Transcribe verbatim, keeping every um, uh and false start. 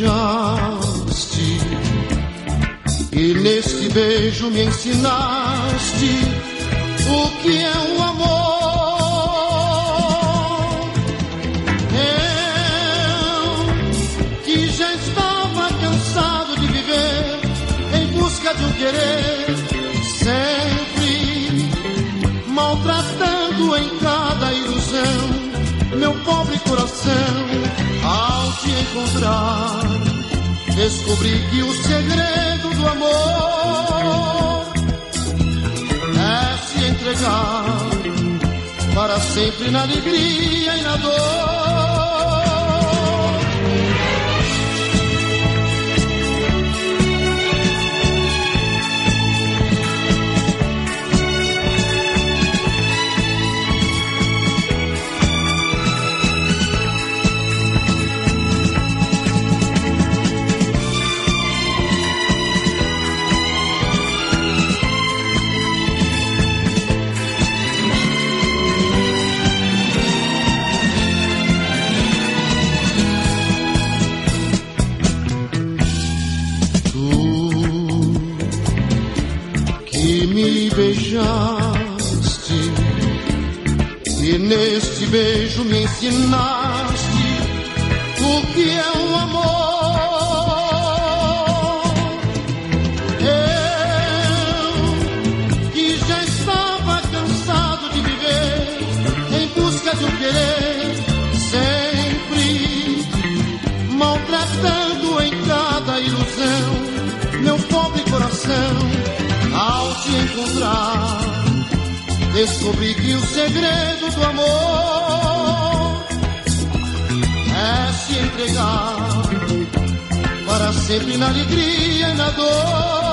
beijaste e neste beijo me ensinaste o que é o amor. Eu que já estava cansado de viver em busca de um querer, sempre maltratando em cada ilusão meu pobre coração. Ao te encontrar, descobri que o segredo do amor é se entregar para sempre na alegria e na dor. Beijaste e neste beijo me ensinaste o que é o amor. Eu que já estava cansado de viver em busca de um querer, sempre maltratando em cada ilusão meu pobre coração. Ao te encontrar, descobri que o segredo do amor é se entregar para sempre na alegria e na dor.